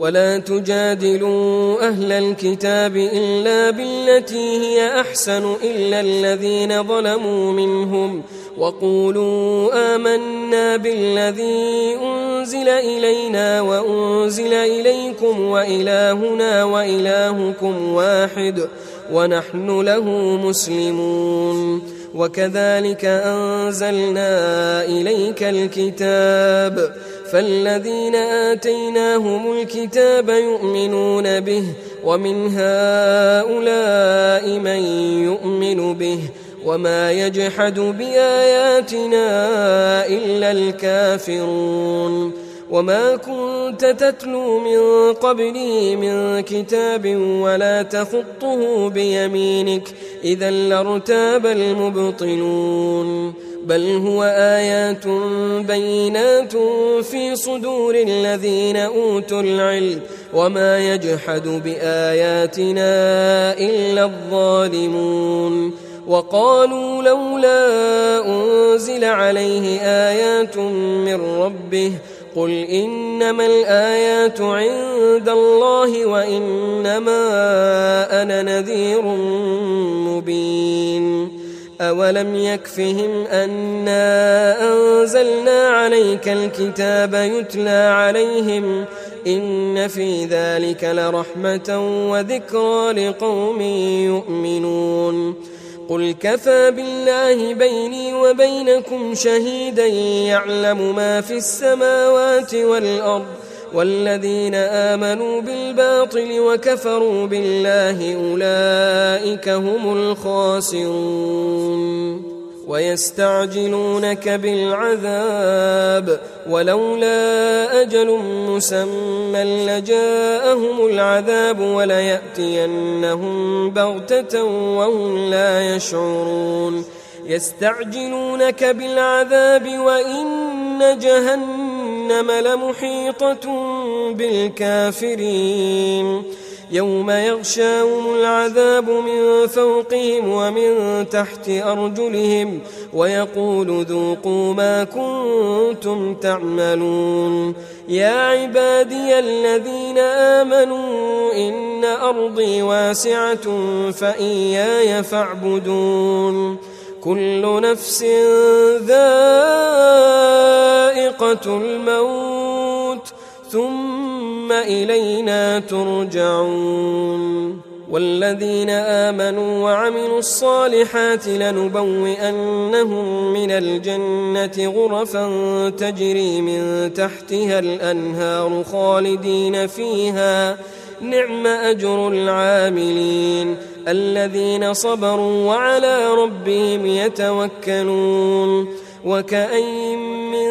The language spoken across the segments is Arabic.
ولا تجادلوا أهل الكتاب إلا بالتي هي أحسن إلا الذين ظلموا منهم وقولوا آمنا بالذي أنزل إلينا وأنزل إليكم وإلهنا وإلهكم واحد ونحن له مسلمون. وكذلك أنزلنا إليك الكتاب فالذين آتيناهم الكتاب يؤمنون به ومن هؤلاء من يؤمن به وما يجحد بآياتنا إلا الكافرون. وما كنت تتلو من قبله من كتاب ولا تخطه بيمينك إذا لارتاب المبطلون بل هو آيات بينات في صدور الذين أوتوا العلم وما يجحد بآياتنا إلا الظالمون. وقالوا لولا أنزل عليه آيات من ربه قل إنما الآيات عند الله وإنما أنا نذير مبين. أولم يكفهم أنا أنزلنا عليك الكتاب يتلى عليهم إن في ذلك لرحمة وذكرى لقوم يؤمنون. قل كفى بالله بيني وبينكم شهيدا يعلم ما في السماوات والأرض والذين آمنوا بالباطل وكفروا بالله أولئك هم الخاسرون. ويستعجلونك بالعذاب ولولا أجل مسمى لجاءهم العذاب وليأتينهم بغتة وهم لا يشعرون. يستعجلونك بالعذاب وإن جهنم لمحيطة بالكافرين يوم يغشاهم العذاب من فوقهم ومن تحت أرجلهم ويقول ذوقوا ما كنتم تعملون. يا عبادي الذين آمنوا إن أرضي واسعة فإياي فاعبدون. كل نفس ذائقة الموت ثم إلينا ترجعون. والذين آمنوا وعملوا الصالحات لنبوئنهم من الجنة غرفا تجري من تحتها الأنهار خالدين فيها نعم أجر العاملين الذين صبروا وعلى ربهم يتوكلون. وكأين من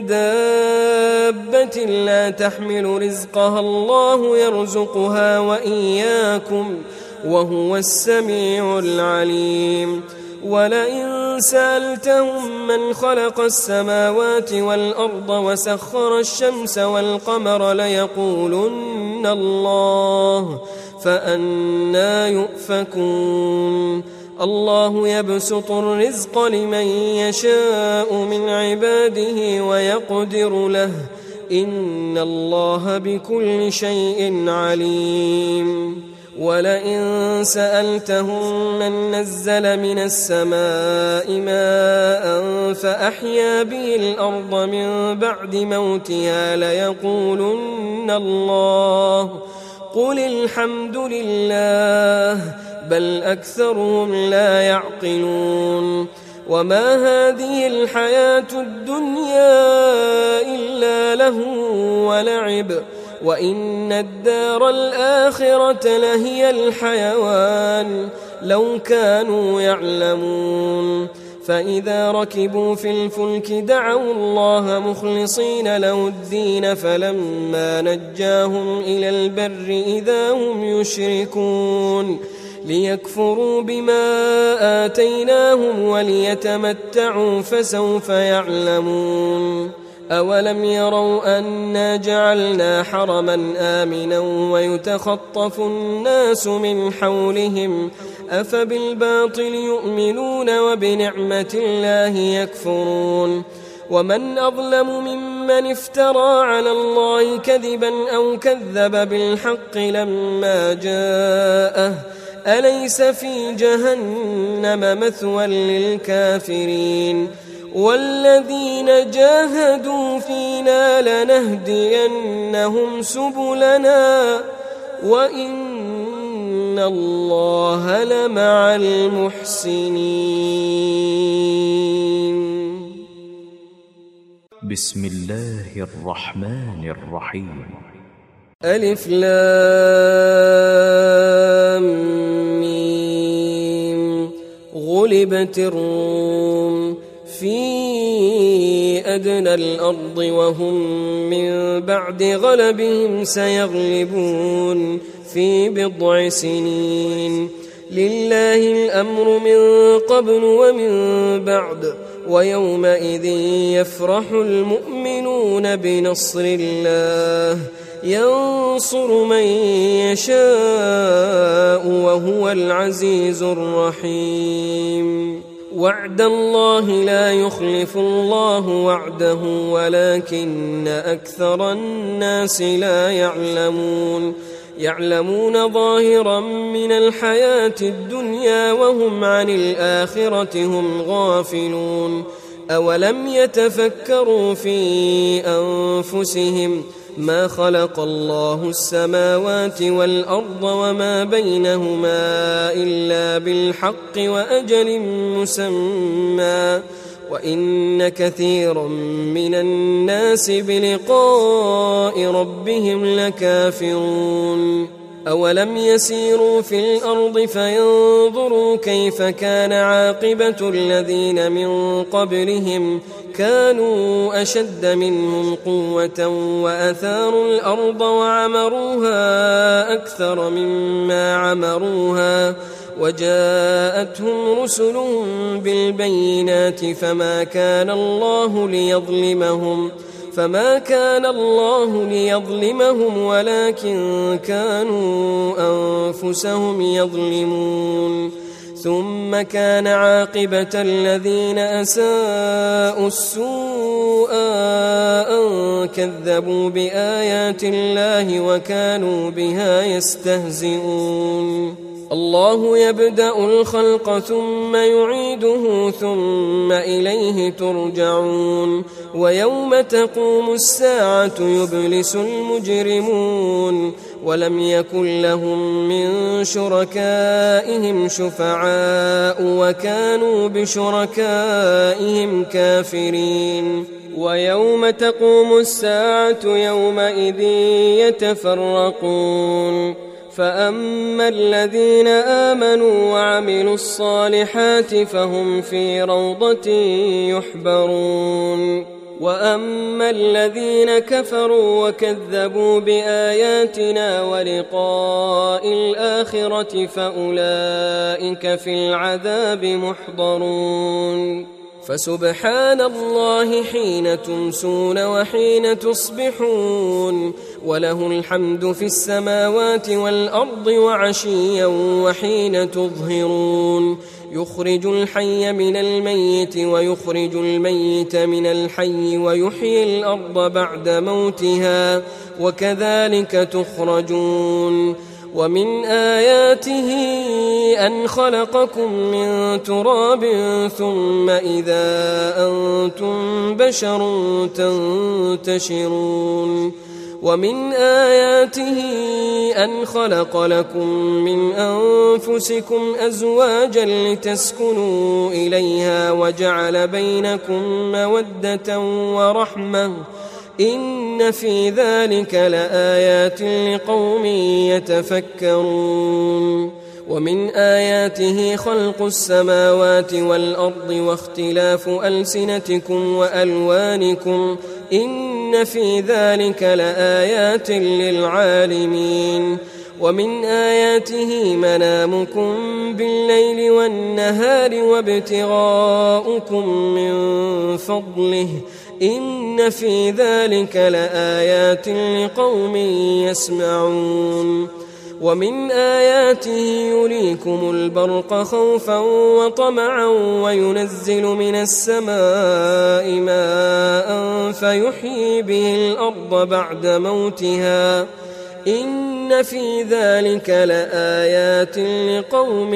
دابة لا تحمل رزقها الله يرزقها وإياكم وهو السميع العليم. ولئن سألتهم من خلق السماوات والأرض وسخر الشمس والقمر ليقولن الله فأنى يؤفكون. الله يبسط الرزق لمن يشاء من عباده ويقدر له إن الله بكل شيء عليم. ولئن سألتهم من نزل من السماء ماء فأحيا به الأرض من بعد موتها ليقولن الله قل الحمد لله بل أكثرهم لا يعقلون. وما هذه الحياة الدنيا إلا لهو ولعب وإن الدار الآخرة لهي الحيوان لو كانوا يعلمون. فإذا ركبوا في الفلك دعوا الله مخلصين له الدين فلما نجاهم إلى البر إذا هم يشركون ليكفروا بما آتيناهم وليتمتعوا فسوف يعلمون. أولم يروا أنا جعلنا حرما آمنا ويتخطف الناس من حولهم أفبالباطل يؤمنون وبنعمة الله يكفرون. ومن أظلم ممن من افترى على الله كذبا أو كذب بالحق لما جاءه أليس في جهنم مثوى للكافرين والذين جاهدوا فينا لنهدينهم سبلنا وإن الله لمع المحسنين. بسم الله الرحمن الرحيم. ألف لام ميم. غلبت الروم في أدنى الأرض وهم من بعد غلبهم سيغلبون في بضع سنين. لله الأمر من قبل ومن بعد ويومئذ يفرح المؤمنون بنصر الله ينصر من يشاء وهو العزيز الرحيم. وعد الله لا يخلف الله وعده ولكن أكثر الناس لا يعلمون ظاهرا من الحياة الدنيا وهم عن الآخرة هم غافلون. أولم يتفكروا في أنفسهم ما خلق الله السماوات والأرض وما بينهما إلا بالحق وأجل مسمى وإن كثيرا من الناس بلقاء ربهم لكافرون. أولم يسيروا في الأرض فينظروا كيف كان عاقبة الذين من قبلهم كانوا أشد منهم قوة وأثاروا الأرض وعمروها أكثر مما عمروها وجاءتهم رسلهم بالبينات فما كان الله ليظلمهم ولكن كانوا أنفسهم يظلمون. ثم كان عاقبة الذين أساءوا السوء أن كذبوا بآيات الله وكانوا بها يستهزئون. الله يبدأ الخلق ثم يعيده ثم إليه ترجعون. ويوم تقوم الساعة يبلس المجرمون ولم يكن لهم من شركائهم شفعاء وكانوا بشركائهم كافرين. ويوم تقوم الساعة يومئذ يتفرقون فأما الذين آمنوا وعملوا الصالحات فهم في روضة يحبرون وأما الذين كفروا وكذبوا بآياتنا ولقاء الآخرة فأولئك في العذاب محضرون. فسبحان الله حين تمسون وحين تصبحون وله الحمد في السماوات والأرض وعشيا وحين تظهرون. يخرج الحي من الميت ويخرج الميت من الحي ويحيي الأرض بعد موتها وكذلك تخرجون. ومن آياته أن خلقكم من تراب ثم إذا أنتم بشر تنتشرون. ومن آياته أن خلق لكم من أنفسكم أزواجا لتسكنوا إليها وجعل بينكم مودة ورحمة إن في ذلك لآيات لقوم يتفكرون. ومن آياته خلق السماوات والأرض واختلاف ألسنتكم وألوانكم إن في ذلك لآيات للعالمين. ومن آياته منامكم بالليل والنهار وابتغاؤكم من فضله إن في ذلك لآيات لقوم يسمعون. ومن آياته يريكم البرق خوفا وطمعا وينزل من السماء ماء فيحيي به الأرض بعد موتها إن في ذلك لآيات لقوم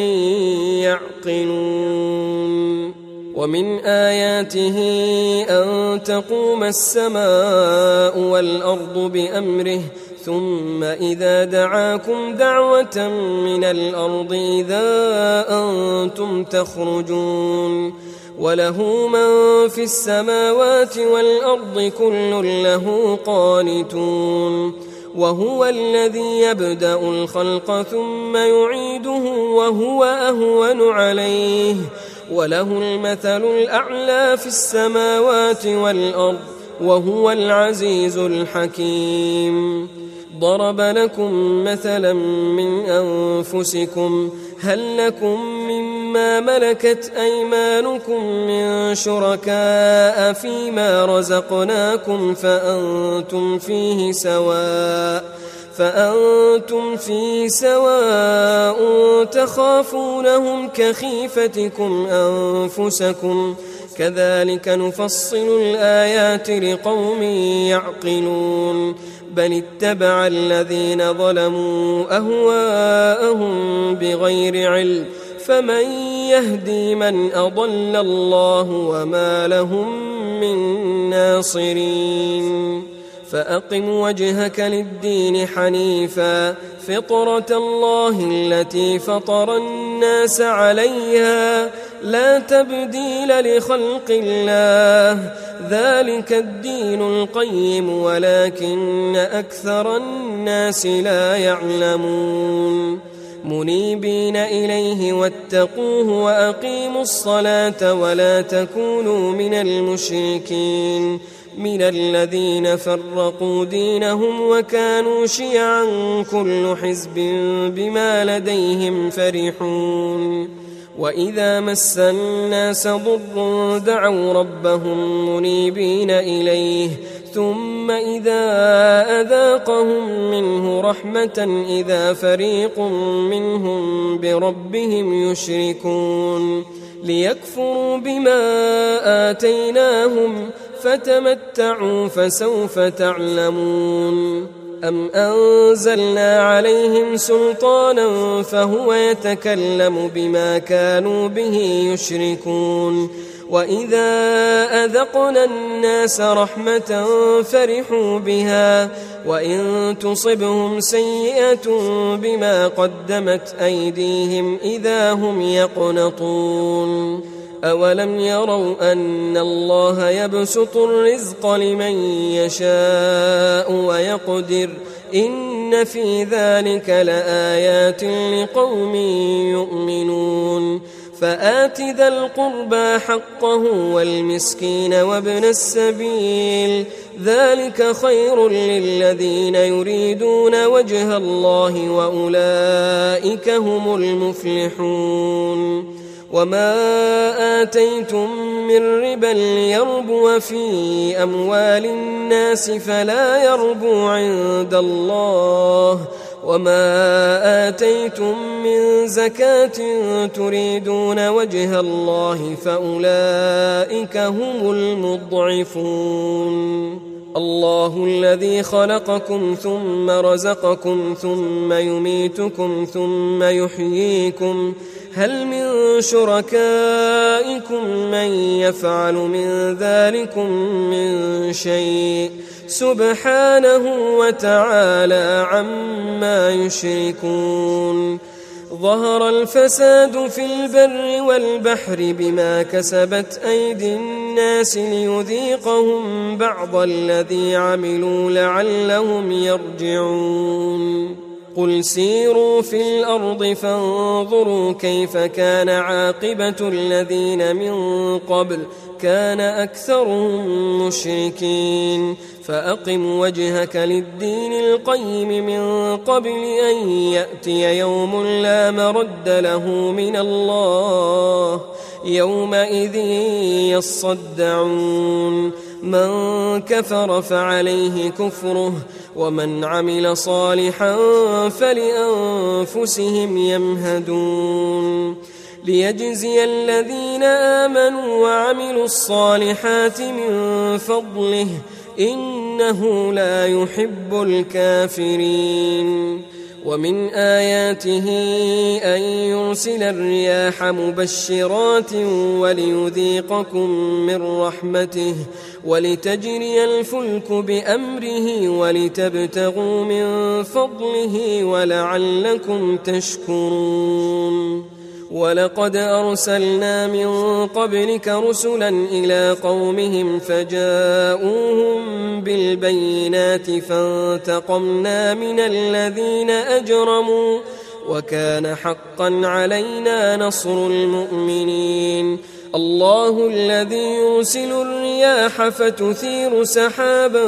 يعقلون. ومن آياته أن تقوم السماء والأرض بأمره ثم إذا دعاكم دعوة من الأرض إذا أنتم تخرجون وله من في السماوات والأرض كل له قانتون وهو الذي يبدأ الخلق ثم يعيده وهو أهون عليه وله المثل الأعلى في السماوات والأرض وهو العزيز الحكيم. ضرب لكم مثلا من أنفسكم هل لكم مما ملكت أيمانكم من شركاء فيما رزقناكم فأنتم فيه سواء تخافونهم كخيفتكم أنفسكم كذلك نفصل الآيات لقوم يعقلون. بل اتبع الذين ظلموا أهواءهم بغير علم فمن يهدي من أضل الله وما لهم من ناصرين. فأقم وجهك للدين حنيفا فطرة الله التي فطر الناس عليها لا تبديل لخلق الله ذلك الدين القيم ولكن أكثر الناس لا يعلمون. منيبين إليه واتقوه وأقيموا الصلاة ولا تكونوا من المشركين من الذين فرقوا دينهم وكانوا شيعا كل حزب بما لديهم فرحون. وإذا مس الناس ضر دعوا ربهم منيبين إليه ثم إذا أذاقهم منه رحمة إذا فريق منهم بربهم يشركون ليكفروا بما آتيناهم فتمتعوا فسوف تعلمون. أم أنزلنا عليهم سلطانا فهو يتكلم بما كانوا به يشركون. وإذا أذقنا الناس رحمة فرحوا بها وإن تصبهم سيئة بما قدمت أيديهم إذا هم يقنطون. أولم يروا أن الله يبسط الرزق لمن يشاء ويقدر إن في ذلك لآيات لقوم يؤمنون. فآت ذا القربى حقه والمسكين وابن السبيل ذلك خير للذين يريدون وجه الله وأولئك هم المفلحون. وما آتيتم من ربا ليربو في أموال الناس فلا يربو عند الله وما آتيتم من زكاة تريدون وجه الله فأولئك هم المضعفون. الله الذي خلقكم ثم رزقكم ثم يميتكم ثم يحييكم هل من شركائكم من يفعل من ذلكم من شيء سبحانه وتعالى عما يشركون. ظهر الفساد في البر والبحر بما كسبت أيدي الناس ليذيقهم بعض الذي عملوا لعلهم يرجعون. قل سيروا في الأرض فانظروا كيف كان عاقبة الذين من قبل كان أكثرهم مشركين. فأقم وجهك للدين القيم من قبل أن يأتي يوم لا مرد له من الله يومئذ يصدعون من كفر فعليه كفره ومن عمل صالحا فلأنفسهم يمهدون ليجزي الذين آمنوا وعملوا الصالحات من فضله إنه لا يحب الكافرين ومن آياته أن يرسل الرياح مبشرات وليذيقكم من رحمته ولتجري الفلك بأمره ولتبتغوا من فضله ولعلكم تشكرون ولقد أرسلنا من قبلك رسلا إلى قومهم فجاءوهم بالبينات فانتقمنا من الذين أجرموا وكان حقا علينا نصر المؤمنين الله الذي يرسل الرياح فتثير سحابا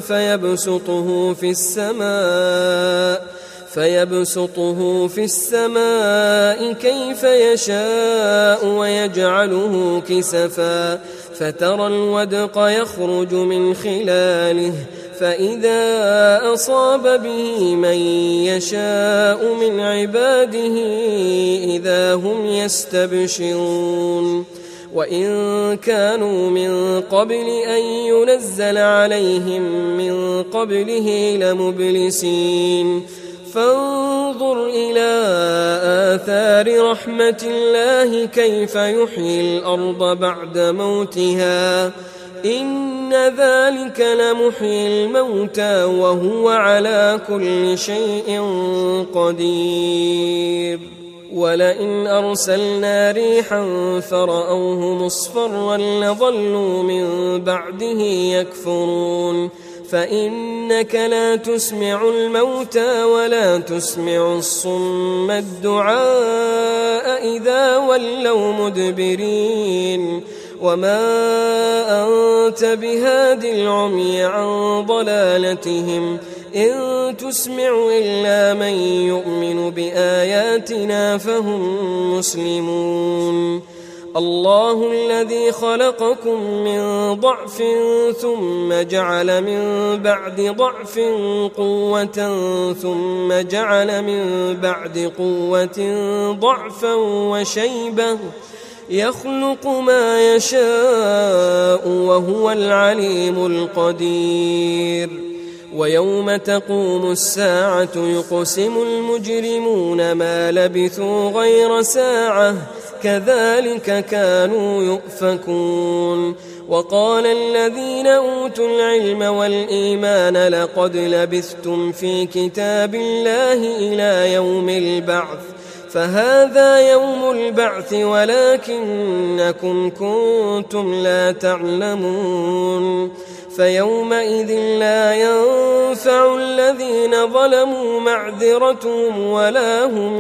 فيبسطه في السماء كيف يشاء ويجعله كسفا فترى الودق يخرج من خلاله فإذا أصاب به من يشاء من عباده إذا هم يستبشرون وإن كانوا من قبل أن ينزل عليهم من قبله لمبلسين فانظر إلى آثار رحمة الله كيف يحيي الأرض بعد موتها إن ذلك لمحيي الموتى وهو على كل شيء قدير ولئن أرسلنا ريحا فرأوه مصفرا لظلوا من بعده يكفرون فإنك لا تسمع الموتى ولا تسمع الصم الدعاء إذا ولوا مدبرين وما أنت بهاد العمي عن ضلالتهم إن تسمع إلا من يؤمن بآياتنا فهم مسلمون الله الذي خلقكم من ضعف ثم جعل من بعد ضعف قوة ثم جعل من بعد قوة ضعفا وشيبة يخلق ما يشاء وهو العليم القدير ويوم تقوم الساعة يقسم المجرمون ما لبثوا غير ساعة كذلك كانوا يؤفكون وقال الذين أوتوا العلم والإيمان لقد لبثتم في كتاب الله إلى يوم البعث فهذا يوم البعث ولكنكم كنتم لا تعلمون فيومئذ لا ينفع الذين ظلموا معذرتهم ولا هم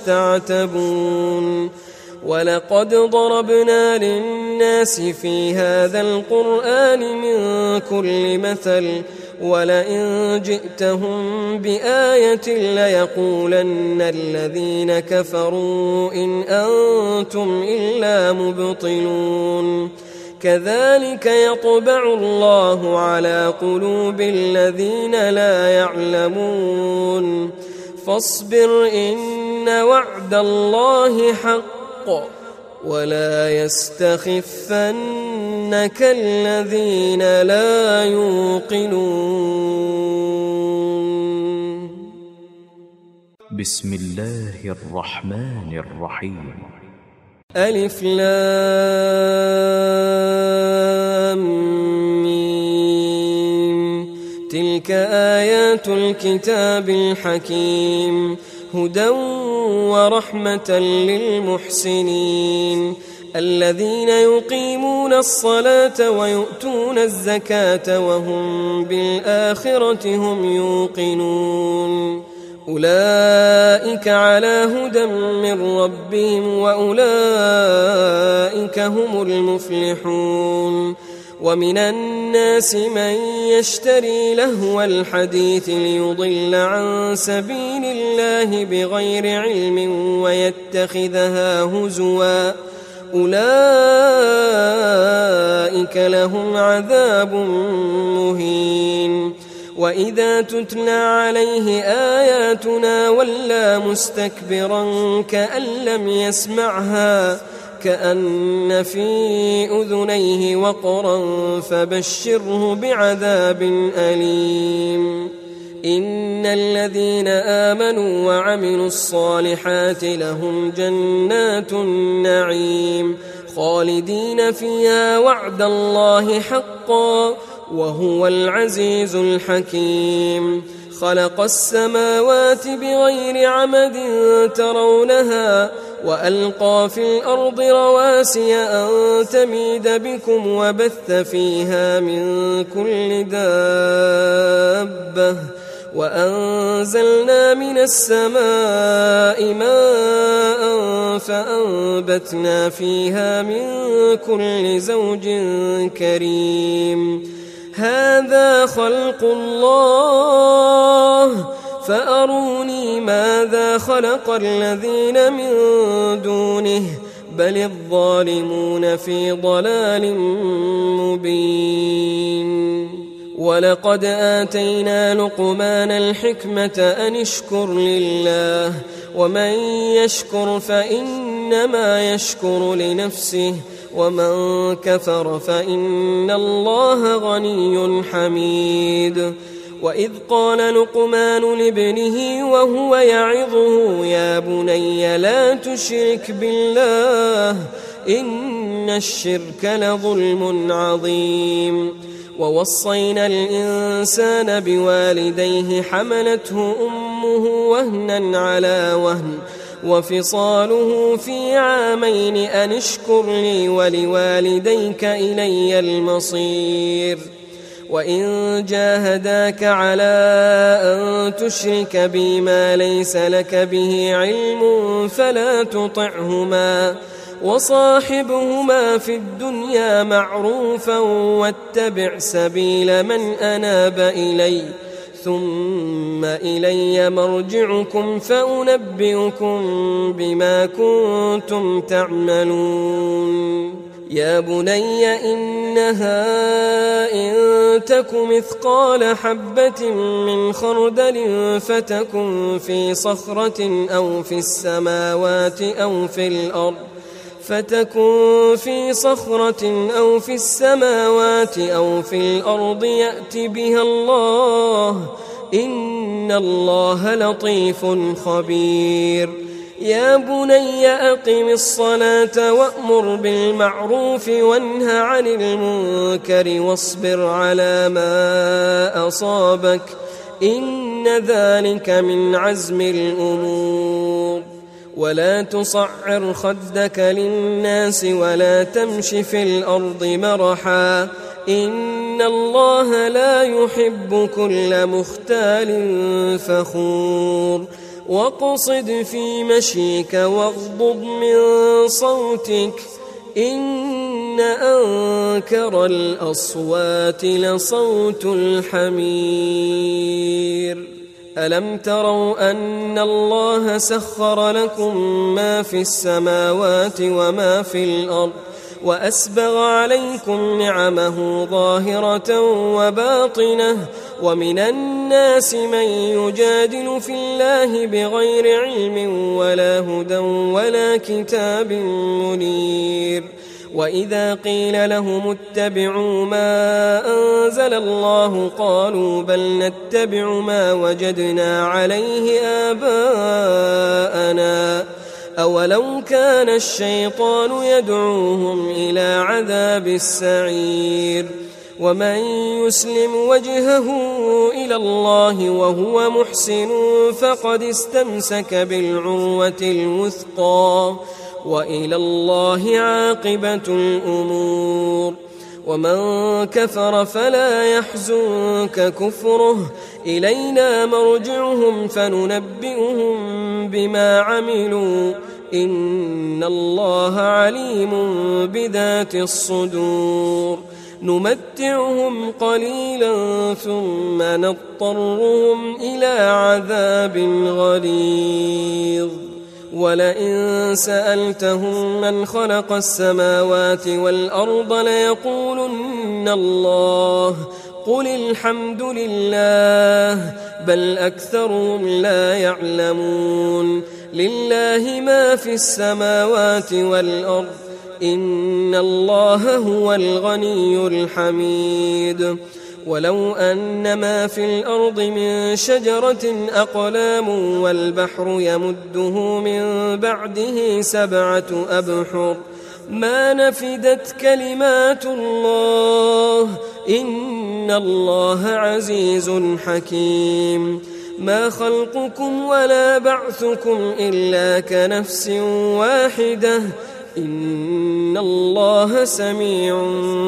يستعتبون ولقد ضربنا للناس في هذا القرآن من كل مثل ولئن جئتهم بآية ليقولن الذين كفروا إن أنتم إلا مبطلون كذلك يطبع الله على قلوب الذين لا يعلمون فاصبر إن وعد الله حق ولا يستخفنك الذين لا يوقنون بسم الله الرحمن الرحيم ألف لام ميم تلك آيات الكتاب الحكيم هدى ورحمة للمحسنين الذين يقيمون الصلاة ويؤتون الزكاة وهم بالآخرة هم يوقنون أولئك على هدى من ربهم وأولئك هم المفلحون ومن الناس من يشتري لهو الحديث ليضل عن سبيل الله بغير علم ويتخذها هزوا أولئك لهم عذاب مهين. وإذا تتلى عليه آياتنا ولى مستكبرا كأن لم يسمعها كأن في أذنيه وقرا فبشره بعذاب أليم. إن الذين آمنوا وعملوا الصالحات لهم جنات النعيم خالدين فيها وعد الله حقا وهو العزيز الحكيم. خلق السماوات بغير عمد ترونها وألقى في الأرض رواسي أن تميد بكم وبث فيها من كل دابة وأنزلنا من السماء ماء فأنبتنا فيها من كل زوج كريم. هذا خلق الله فأروني ماذا خلق الذين من دونه بل الظالمون في ضلال مبين. ولقد آتينا لقمان الحكمة أن اشكر لله ومن يشكر فإنما يشكر لنفسه ومن كفر فإن الله غني حميد. وإذ قال لقمان لابنه وهو يعظه يا بني لا تشرك بالله إن الشرك لظلم عظيم. ووصينا الإنسان بوالديه حملته أمه وهنا على وهن وفصاله في عامين أن اشكر لي ولوالديك إلي المصير. وإن جاهداك على أن تشرك بي ما ليس لك به علم فلا تطعهما وصاحبهما في الدنيا معروفا واتبع سبيل من أناب إلي ثم إلي مرجعكم فأنبئكم بما كنتم تعملون. يا بني إنها إن تك مثقال حبة من خردل فتكن في صخرة أو في السماوات أو في الأرض يأت بها الله إن الله لطيف خبير. يا بني أقم الصلاة وأمر بالمعروف وانه عن المنكر واصبر على ما أصابك إن ذلك من عزم الأمور. ولا تصعر خدك للناس ولا تمش في الأرض مرحا إن الله لا يحب كل مختال فخور. واقصد في مشيك واغضض من صوتك إن أنكر الأصوات لصوت الحمير. ألم تروا أن الله سخر لكم ما في السماوات وما في الأرض وأسبغ عليكم نعمه ظاهرة وباطنة ومن الناس من يجادل في الله بغير علم ولا هدى ولا كتاب منير. وإذا قيل لهم اتبعوا ما أنزل الله قالوا بل نتبع ما وجدنا عليه آباءنا أولو كان الشيطان يدعوهم إلى عذاب السعير. ومن يسلم وجهه إلى الله وهو محسن فقد استمسك بالعروة الوثقى وإلى الله عاقبة الأمور. ومن كفر فلا يحزنك كفره إلينا مرجعهم فننبئهم بما عملوا إن الله عليم بذات الصدور. نمتعهم قليلا ثم نضطرهم إلى عذاب غليظ. ولئن سألتهم من خلق السماوات والأرض ليقولن الله قل الحمد لله بل أكثرهم لا يعلمون لله ما في السماوات والأرض إن الله هو الغني الحميد ولو أن ما في الأرض من شجرة أقلام والبحر يمده من بعده 7 أبحر ما نفدت كلمات الله إن الله عزيز حكيم ما خلقكم ولا بعثكم إلا كنفس واحدة إن الله سميع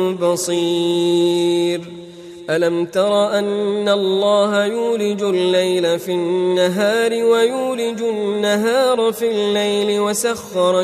بصير ألم تر أن الله يولج الليل في النهار ويولج النهار في الليل وسخر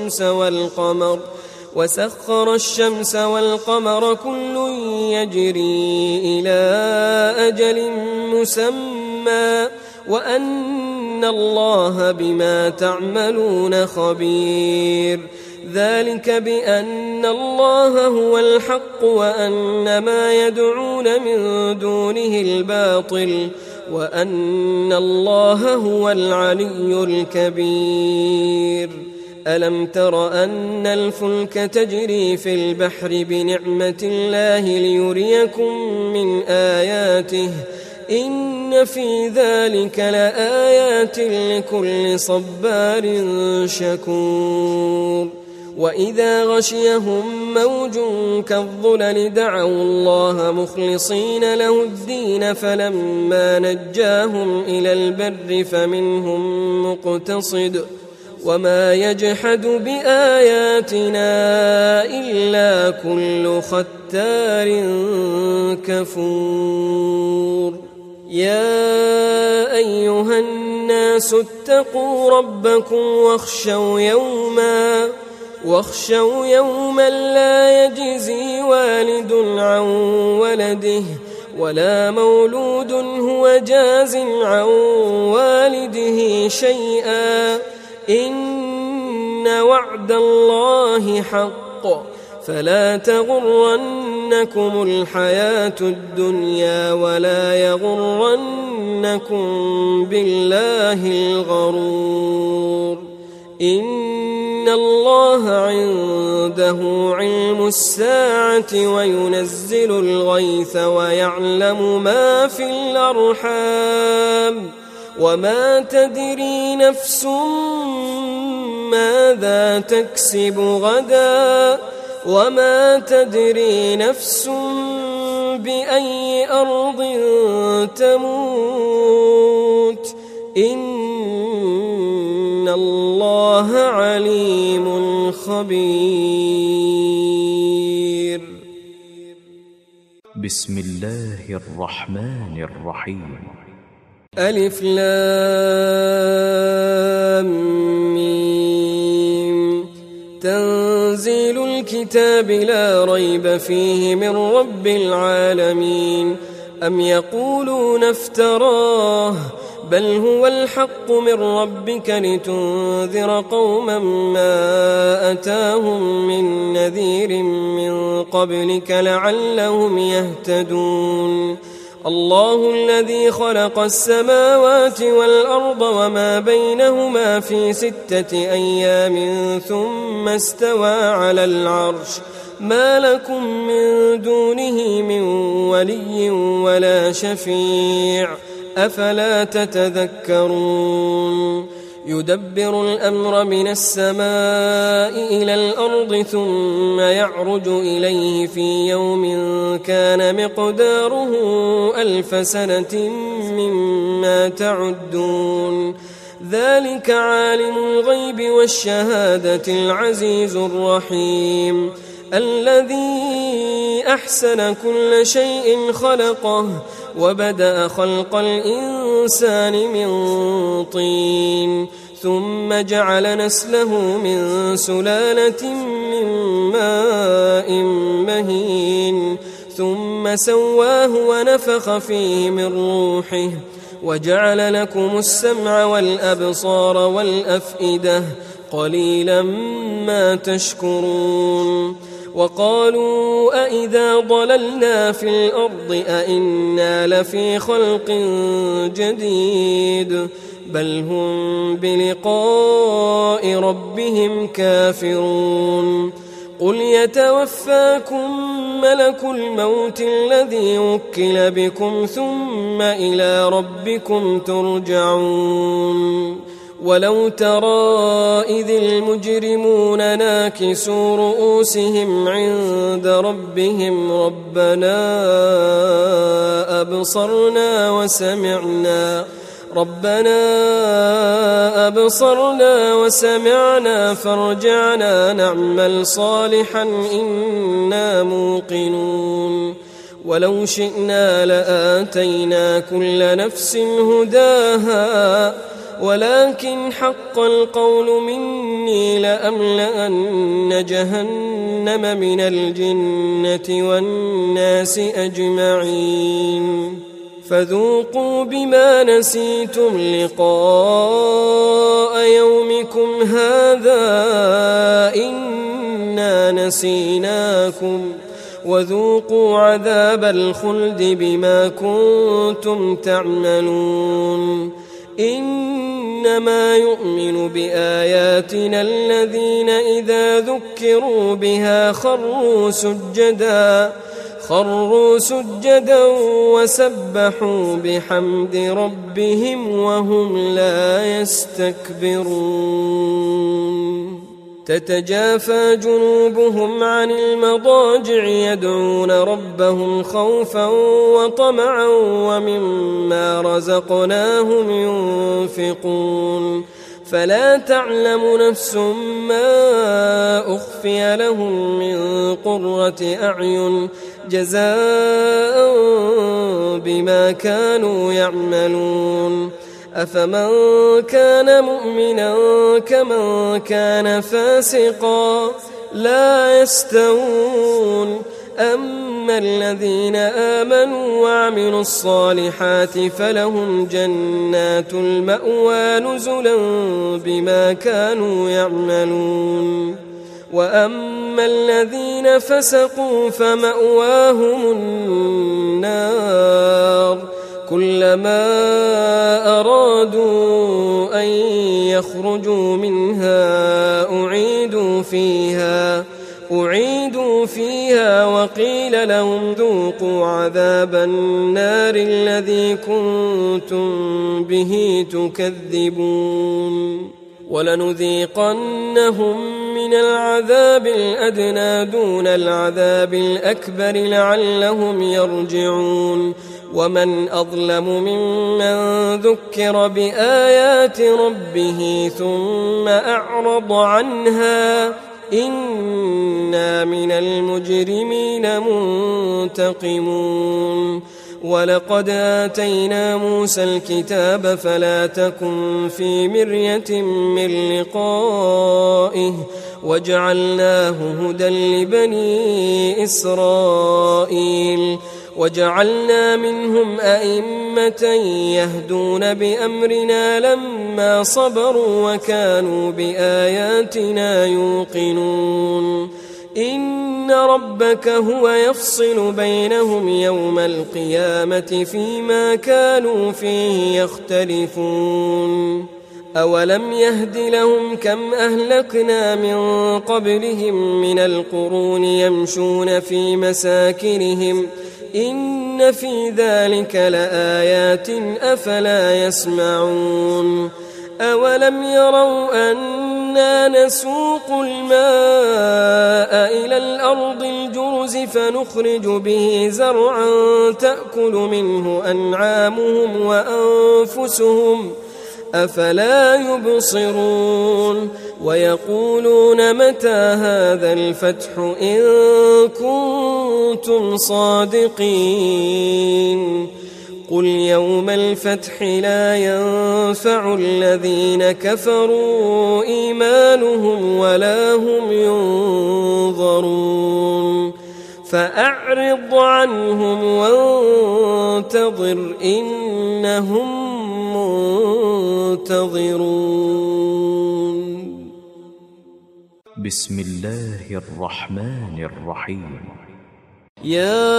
الشمس والقمر كل يجري إلى أجل مسمى وأن الله بما تعملون خبير ذلك بأن الله هو الحق وأن ما يدعون من دونه الباطل وأن الله هو العلي الكبير ألم تر أن الفلك تجري في البحر بنعمة الله ليريكم من آياته إن في ذلك لآيات لكل صبار شكور وإذا غشيهم موج كالظلل دعوا الله مخلصين له الدين فلما نجاهم إلى البر فمنهم مقتصد وما يجحد بآياتنا إلا كل ختار كفور يا أيها الناس اتقوا ربكم واخشوا يوما لا يجزي والد عن ولده ولا مولود هو جاز عن والده شيئا إن وعد الله حق فلا تغرنكم الحياة الدنيا ولا يغرنكم بالله الغرور إن الله عنده علم الساعة وينزل الغيث ويعلم ما في الأرحام وما تدري نفس ماذا تكسب غدا وما تدري نفس بأي أرض تموت إن الله عليم خبير بسم الله الرحمن الرحيم ألف لام ميم تنزيل الكتاب لا ريب فيه من رب العالمين أم يقولون افتراه بل هو الحق من ربك لتنذر قوما ما أتاهم من نذير من قبلك لعلهم يهتدون الله الذي خلق السماوات والأرض وما بينهما في 6 أيام ثم استوى على العرش ما لكم من دونه من ولي ولا شفيع أفلا تتذكرون يدبر الأمر من السماء إلى الأرض ثم يعرج إليه في يوم كان مقداره 1000 سنة مما تعدون ذلك عالم الغيب والشهادة العزيز الرحيم الذي أحسن كل شيء خلقه وبدأ خلق الإنسان من طين ثم جعل نسله من سلالة من ماء مهين ثم سواه ونفخ فيه من روحه وجعل لكم السمع والأبصار والأفئدة قليلا ما تشكرون وقالوا أإذا ضللنا في الأرض أإنا لفي خلق جديد بل هم بلقاء ربهم كافرون قل يتوفاكم ملك الموت الذي وكل بكم ثم إلى ربكم ترجعون ولو ترى إذ المجرمون ناكسوا رؤوسهم عند ربهم ربنا أبصرنا وسمعنا فارجعنا نعمل صالحا إنا موقنون ولو شئنا لآتينا كل نفس هداها ولكن حق القول مني لأملأن جهنم من الجنة والناس أجمعين فذوقوا بما نسيتم لقاء يومكم هذا إنا نسيناكم وذوقوا عذاب الخلد بما كنتم تعملون إنما يؤمن بآياتنا الذين إذا ذكروا بها خروا سجدا وسبحوا بحمد ربهم وهم لا يستكبرون تتجافى جنوبهم عن المضاجع يدعون ربهم خوفا وطمعا ومما رزقناهم ينفقون فلا تعلم نفس ما أخفي لهم من قرة أعين جزاء بما كانوا يعملون أفمن كان مؤمنا كمن كان فاسقا لا يستوون أما الذين آمنوا وعملوا الصالحات فلهم جنات المأوى نزلا بما كانوا يعملون وأما الذين فسقوا فمأواهم النار كلما أرادوا أن يخرجوا منها أعيدوا فيها وقيل لهم ذوقوا عذاب النار الذي كنتم به تكذبون ولنذيقنهم من العذاب الأدنى دون العذاب الأكبر لعلهم يرجعون ومن أظلم ممن ذكر بآيات ربه ثم أعرض عنها إنا من المجرمين منتقمون ولقد آتينا موسى الكتاب فلا تكن في مرية من لقائه وجعلناه هدى لبني إسرائيل وجعلنا منهم أئمة يهدون بأمرنا لما صبروا وكانوا بآياتنا يوقنون إن ربك هو يفصل بينهم يوم القيامة فيما كانوا فيه يختلفون أولم يهد لهم كم أهلكنا من قبلهم من القرون يمشون في مساكنهم إن في ذلك لآيات أفلا يسمعون أولم يروا أنا نسوق الماء إلى الأرض الجرز فنخرج به زرعا تأكل منه أنعامهم وأنفسهم أفلا يبصرون ويقولون متى هذا الفتح إن كنتم صادقين قل يوم الفتح لا ينفع الذين كفروا إيمانهم ولا هم ينظرون فأعرض عنهم وانتظر إنهم منتظرون. بسم الله الرحمن الرحيم. يا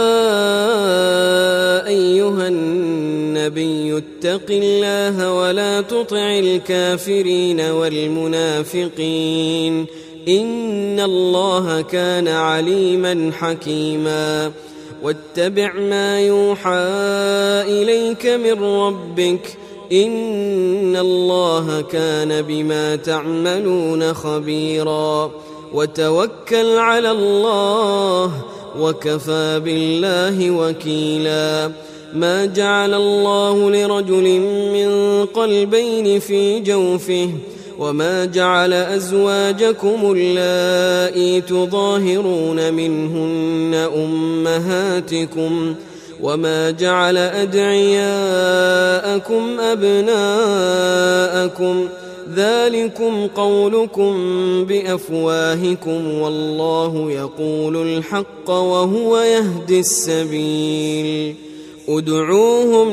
أيها النبي اتق الله ولا تطع الكافرين والمنافقين إن الله كان عليما حكيما. واتبع ما يوحى إليك من ربك إن الله كان بما تعملون خبيرا. وتوكل على الله وكفى بالله وكيلا. ما جعل الله لرجل من قلبين في جوفه وما جعل أزواجكم اللائي تظاهرون منهن أمهاتكم وما جعل أدعياءكم أبناءكم ذلكم قولكم بأفواهكم والله يقول الحق وهو يهدي السبيل. ادعوهم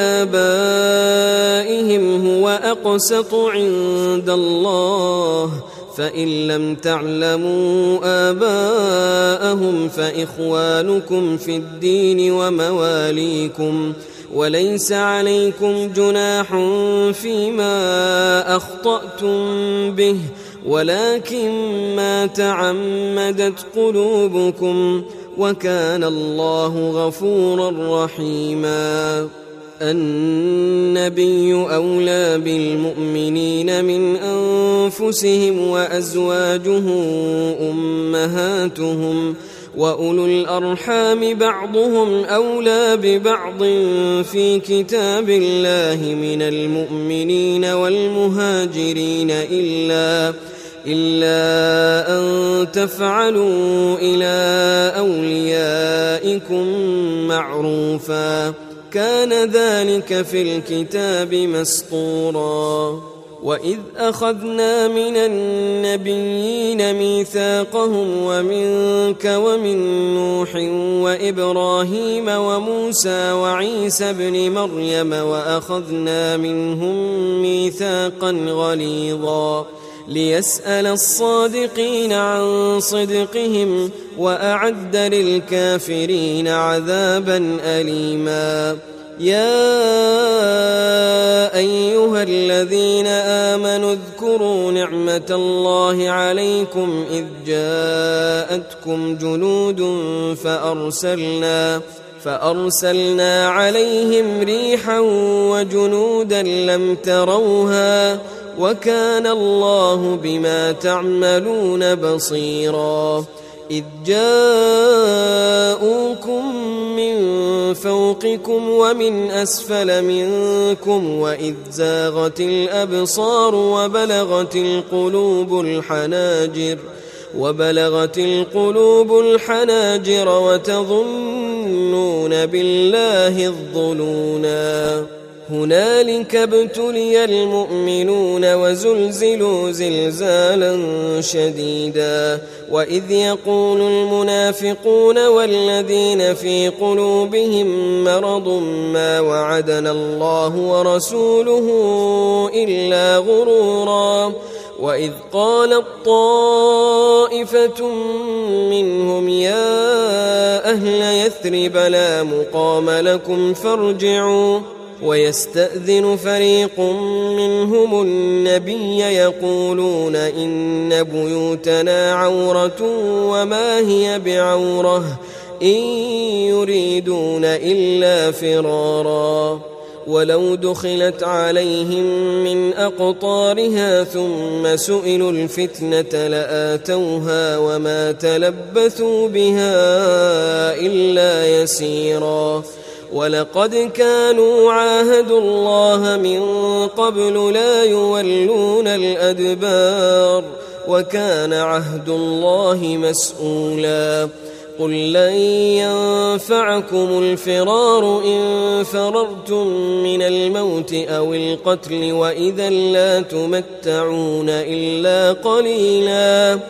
لآبائهم هو أقسط عند الله فإن لم تعلموا آباءهم فإخوانكم في الدين ومواليكم وليس عليكم جناح فيما أخطأتم به ولكن ما تعمدت قلوبكم وكان الله غفورا رحيما. النبي أولى بالمؤمنين من أنفسهم وأزواجه أمهاتهم وأولو الأرحام بعضهم أولى ببعض في كتاب الله من المؤمنين والمهاجرين إلا أن تفعلوا إلى أوليائكم معروفا كان ذلك في الكتاب مسطورا. وإذ أخذنا من النبيين ميثاقهم ومنك ومن نوح وإبراهيم وموسى وعيسى بن مريم وأخذنا منهم ميثاقا غليظا ليسأل الصادقين عن صدقهم وأعد للكافرين عذابا أليما. يا أيها الذين آمنوا اذكروا نعمة الله عليكم إذ جاءتكم جنود فأرسلنا عليهم ريحا وجنودا لم تروها وكان الله بما تعملون بصيرا. إذ جاءوكم من فوقكم ومن أسفل منكم وإذ زاغت الأبصار وبلغت القلوب الحناجر وتظنون بالله الظنونا. هنالك ابتلي المؤمنون وزلزلوا زلزالا شديدا. وإذ يقول المنافقون والذين في قلوبهم مرض ما وعدنا الله ورسوله إلا غرورا. وإذ قالت طائفة منهم يا أهل يثرب لا مقام لكم فارجعوا ويستأذن فريق منهم النبي يقولون إن بيوتنا عورة وما هي بعورة إن يريدون إلا فرارا. ولو دخلت عليهم من أقطارها ثم سئلوا الفتنة لآتوها وما تلبثوا بها إلا يسيرا. ولقد كانوا عاهدوا الله من قبل لا يولون الأدبار وكان عهد الله مسؤولا. قل لن ينفعكم الفرار إن فررتم من الموت أو القتل وإذا لا تمتعون إلا قليلا.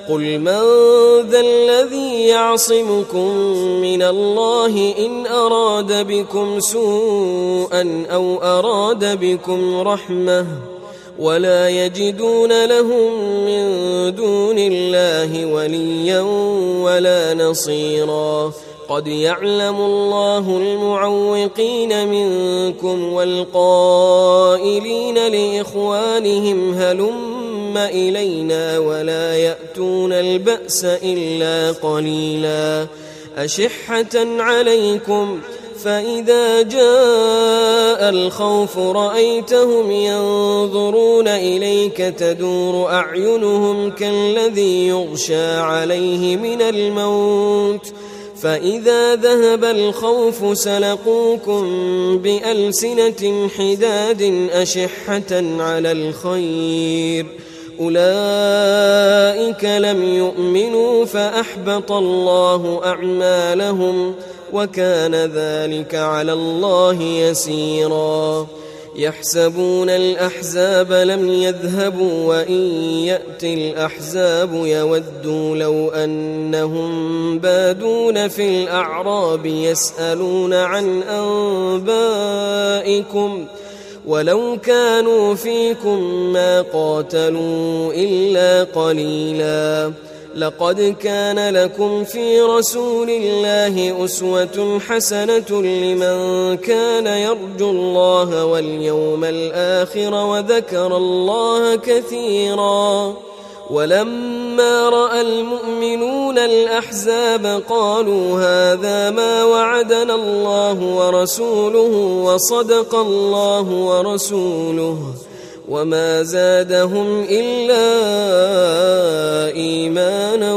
قل من ذا الذي يعصمكم من الله إن أراد بكم سوءا أو أراد بكم رحمة ولا يجدون لهم من دون الله وليا ولا نصيرا قد يعلم الله المعوقين منكم والقائلين لإخوانهم هلم إلينا ولا يأتون البأس إلا قليلا أشحة عليكم فإذا جاء الخوف رأيتهم ينظرون إليك تدور أعينهم كالذي يغشى عليه من الموت فإذا ذهب الخوف سلقوكم بألسنة حداد أشحة على الخير أولئك لم يؤمنوا فأحبط الله أعمالهم وكان ذلك على الله يسيرا يحسبون الأحزاب لم يذهبوا وإن يأتي الأحزاب يودوا لو أنهم بادون في الأعراب يسألون عن أنبائكم ولو كانوا فيكم ما قاتلوا إلا قليلا لقد كان لكم في رسول الله أسوة حسنة لمن كان يرجو الله واليوم الآخر وذكر الله كثيرا ولما رأى المؤمنون الأحزاب قالوا هذا ما وعدنا الله ورسوله وصدق الله ورسوله وما زادهم إلا إيمانا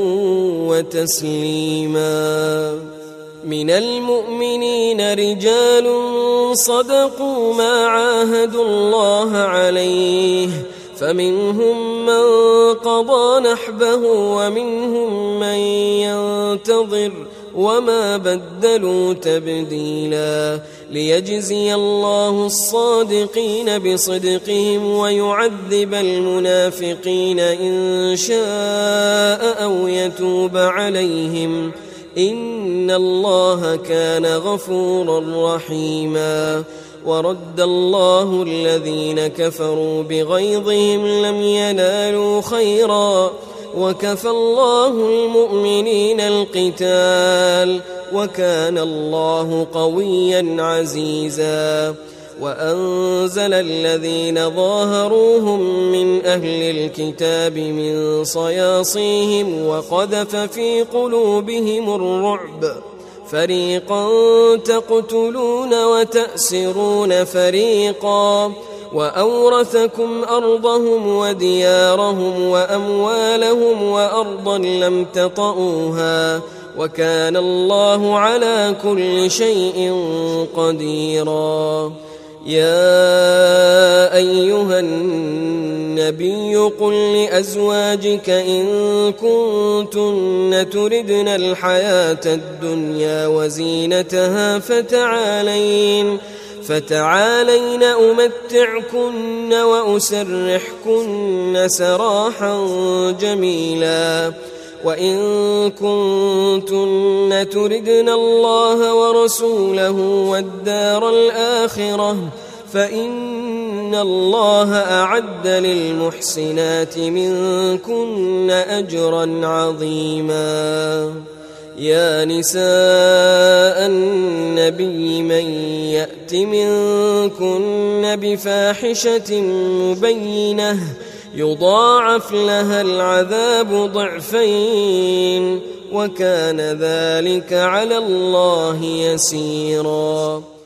وتسليما من المؤمنين رجال صدقوا ما عاهدوا الله عليه فمنهم من قضى نحبه ومنهم من ينتظر وما بدلوا تبديلا ليجزي الله الصادقين بصدقهم ويعذب المنافقين إن شاء أو يتوب عليهم إن الله كان غفورا رحيما ورد الله الذين كفروا بغيظهم لم ينالوا خيرا وكفى الله المؤمنين القتال وكان الله قويا عزيزا وأنزل الذين ظاهروهم من أهل الكتاب من صياصيهم وقذف في قلوبهم الرعب فريقا تقتلون وتأسرون فريقا وأورثكم أرضهم وديارهم وأموالهم وأرضا لم تطئوها وكان الله على كل شيء قديرا يا أيها النبي قل لأزواجك إن كنتن تردن الحياة الدنيا وزينتها فتعالين أمتعكن وأسرحكن سراحا جميلا وإن كنتن تردن الله ورسوله والدار الآخرة فإن الله أعد للمحسنات منكن أجرا عظيما يا نساء النبي من يأت منكن بفاحشة مبينة يضاعف لها العذاب ضعفين وكان ذلك على الله يسيرا